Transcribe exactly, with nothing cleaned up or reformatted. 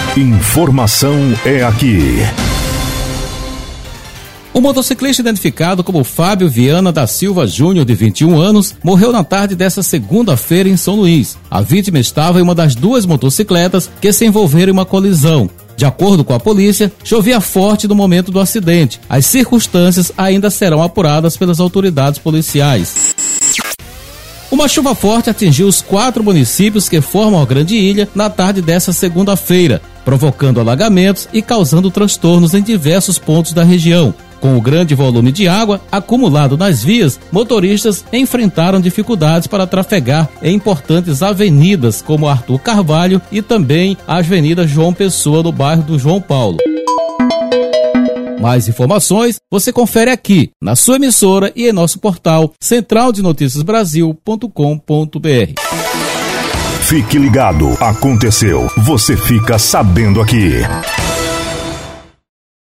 Informação é aqui. O motociclista identificado como Fábio Viana da Silva Júnior, de vinte e um anos, morreu na tarde desta segunda-feira em São Luís. A vítima estava em uma das duas motocicletas que se envolveram em uma colisão. De acordo com a polícia, chovia forte no momento do acidente. As circunstâncias ainda serão apuradas pelas autoridades policiais. Uma chuva forte atingiu os quatro municípios que formam a Grande Ilha na tarde desta segunda-feira, provocando alagamentos e causando transtornos em diversos pontos da região. Com o grande volume de água acumulado nas vias, motoristas enfrentaram dificuldades para trafegar em importantes avenidas como Arthur Carvalho e também a Avenida João Pessoa, no bairro do João Paulo. Mais informações você confere aqui na sua emissora e em nosso portal central de notícias brasil ponto com ponto b r. Fique ligado, aconteceu, você fica sabendo aqui.